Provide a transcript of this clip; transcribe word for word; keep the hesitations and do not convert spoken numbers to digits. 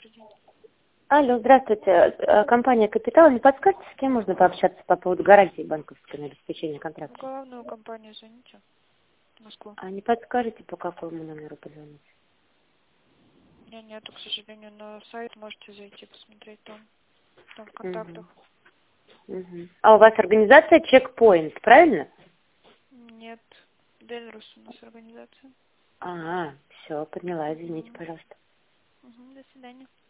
добрый день. Алло, здравствуйте. Э, Компания «Капитал». Не подскажете, с кем можно пообщаться по поводу гарантии банковской на обеспечение В контракта? главную компанию звоните. В Москву. А не подскажете, по какому номеру позвонить? У меня нету, к сожалению, на сайт можете зайти, посмотреть там. Там в Мгм. контактах. Мгм. А у вас организация «Чекпоинт», правильно? Нет. Дельрус у нас организация. А, все, поняла, извините, Мгм. пожалуйста. Мгм, до свидания.